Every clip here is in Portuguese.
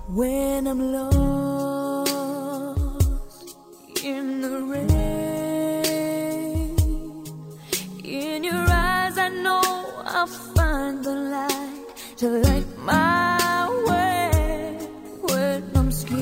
When I'm lost in the rain, in your eyes I know I'll find the light to light my way. When I'm scared,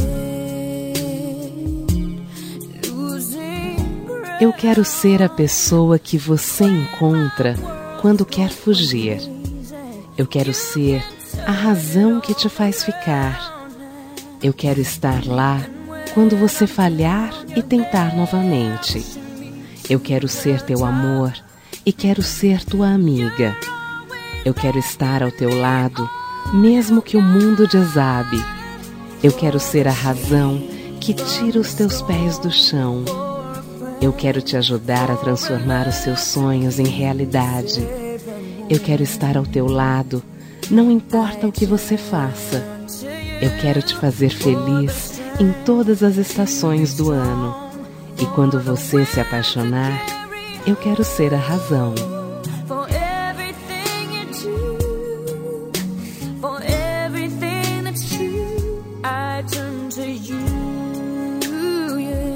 losing ground. Eu quero ser a pessoa que você encontra quando quer fugir. Eu quero ser a razão que te faz ficar. Eu quero estar lá quando você falhar e tentar novamente. Eu quero ser teu amor e quero ser tua amiga. Eu quero estar ao teu lado, mesmo que o mundo desabe. Eu quero ser a razão que tira os teus pés do chão. Eu quero te ajudar a transformar os seus sonhos em realidade. Eu quero estar ao teu lado, não importa o que você faça. Eu quero te fazer feliz em todas as estações do ano. E quando você se apaixonar, eu quero ser a razão. For everything you do, for everything that's true, I turn to you, yeah.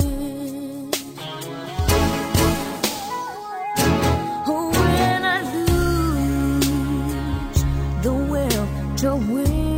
When I lose the will to win,